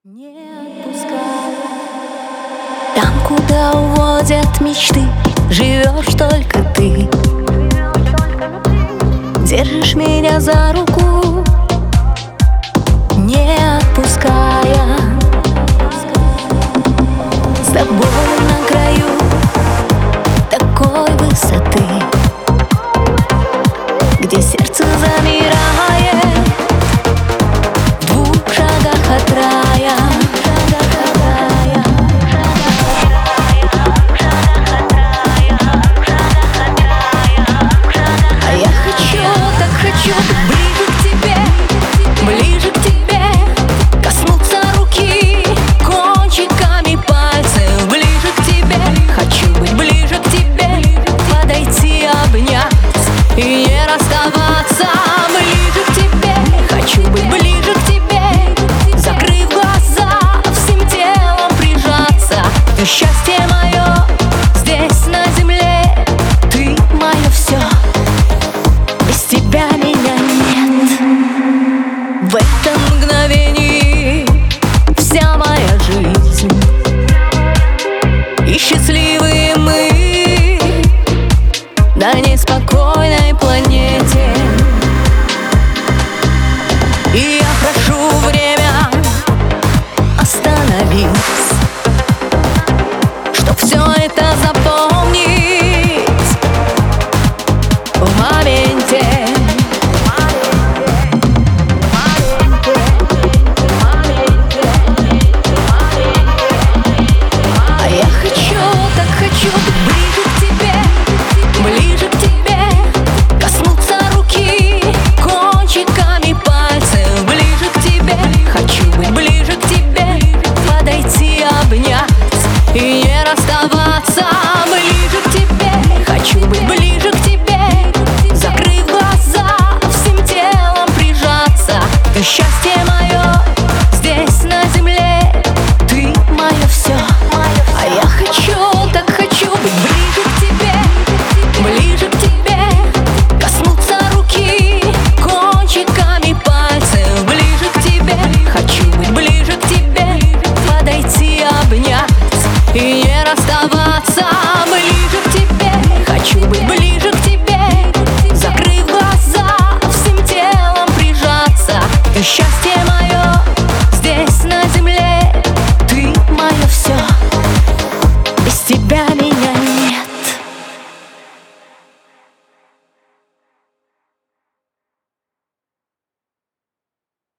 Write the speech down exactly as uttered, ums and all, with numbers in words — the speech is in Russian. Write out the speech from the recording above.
Не отпускай. Там, куда уводят мечты, живешь только ты. Держишь меня за руку, не отпуская. С тобой на краю такой высоты, где сердце замирает в двух шагах от рая. А я хочу, так хочу быть ближе к тебе, ближе к тебе, коснуться руки кончиками пальцев. Ближе к тебе, хочу быть ближе к тебе, подойти, обнять и не расставаться. Ближе к тебе, хочу быть ближе к тебе, закрыв глаза, всем телом прижаться. Ты счастье мое здесь на земле, ты мое все, без тебя меня нет. В этом мгновении вся моя жизнь, и счастливые мы на неспокойной планете. И я прошу время, остановись, чтоб все это запомнить в моменте. А я хочу, так хочу быть ближе к тебе, ближе к тебе, коснуться руки кончиками пальцев. Ближе к тебе, хочу быть ближе к тебе, подойти, обнять и не расставаться. Ближе к тебе, хочу быть ближе к тебе, закрыв глаза, всем телом прижаться. Ты счастье мое здесь на земле, ты мое все. А я хочу, так хочу быть ближе к тебе, ближе к тебе, коснуться руки кончиками пальцев. Ближе к тебе, хочу быть ближе к тебе, подойти, обнять и не расставаться. Ближе к тебе, хочу быть ближе к тебе, закрыв глаза, всем телом прижаться. Ты счастье мое